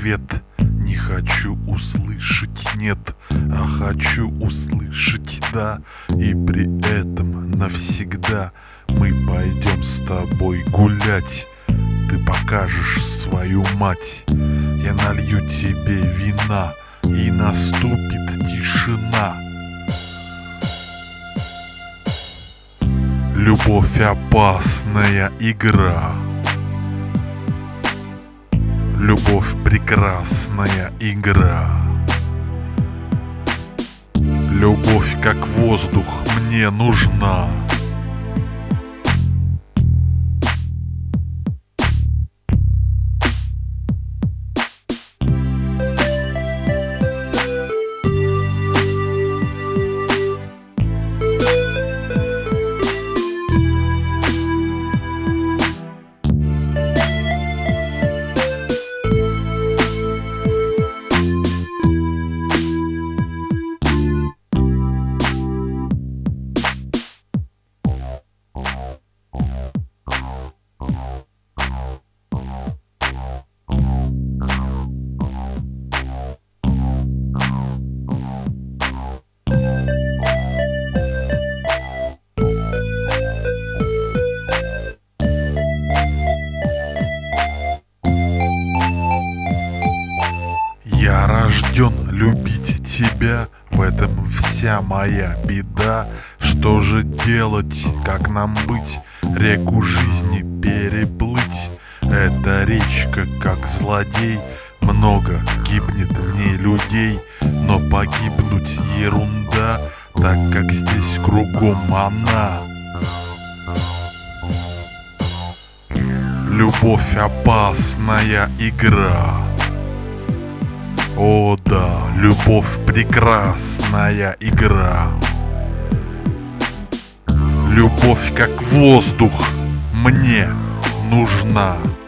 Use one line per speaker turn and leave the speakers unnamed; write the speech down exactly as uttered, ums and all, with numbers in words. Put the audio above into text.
ответ. Не хочу услышать нет, а хочу услышать да. И при этом навсегда мы пойдем с тобой гулять. Ты покажешь свою мать, я налью тебе вина, и наступит тишина. Любовь — опасная игра. Любовь — прекрасная игра. Любовь, как воздух, мне нужна. Я рожден любить тебя, в этом вся моя беда. Что же делать, как нам быть, реку жизни переплыть? Эта речка, как злодей, много гибнет в ней людей. Но погибнуть ерунда, так как здесь кругом она. Любовь — опасная игра. О да, любовь — прекрасная игра. Любовь, как воздух, мне нужна.